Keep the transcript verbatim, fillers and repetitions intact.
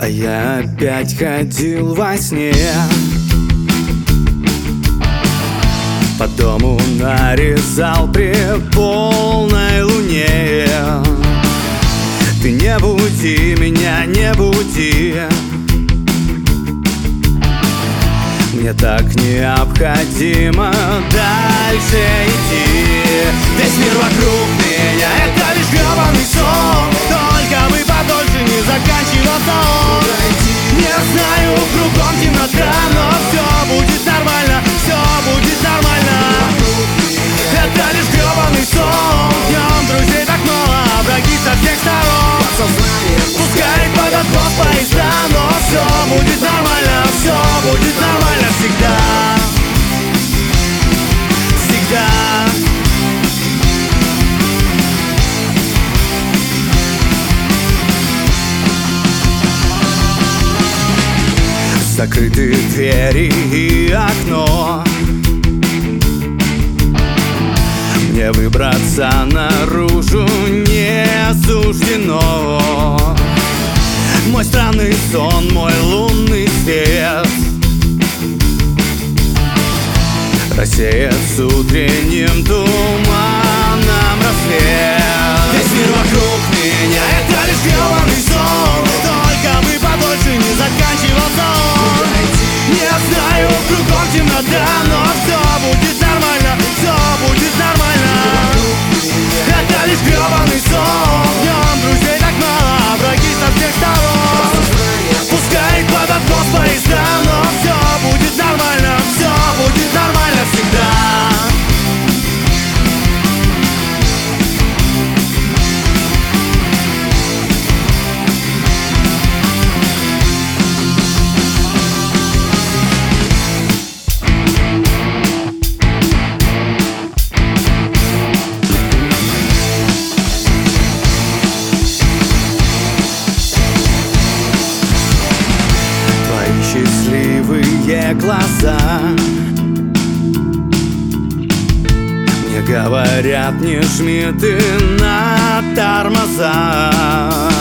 А я опять ходил во сне по дому, нарезал при полной луне. Ты не буди меня, не буди, мне так необходимо дальше идти. Весь мир вокруг меня — это лишь грёбаный сон, только бы подольше не заканчивался он. Не знаю, кругом темнота, но все будет нормально, все будет нормально. Это лишь грёбаный сон, днем друзей так мало, а враги со всех сторон. Пускай под откос поезда, но все будет нормально, все будет нормально всегда, всегда. Закрыты двери и окно, мне выбраться наружу не суждено. Мой странный сон, мой лунный свет рассеет с утренним туманом рассвет. Весь мир вокруг меня — это лишь грёбаный сон, только бы подольше не заканчивался он. Не знаю, кругом темнота, но все будет нормально, все будет нормально. Это лишь грёбаный сон, днем друзей так мало, а враги со всех сторон. Пускай под откос поезда, но все будет нормально, все будет нормально всегда. Счастливые глаза мне говорят: не жми ты на тормоза.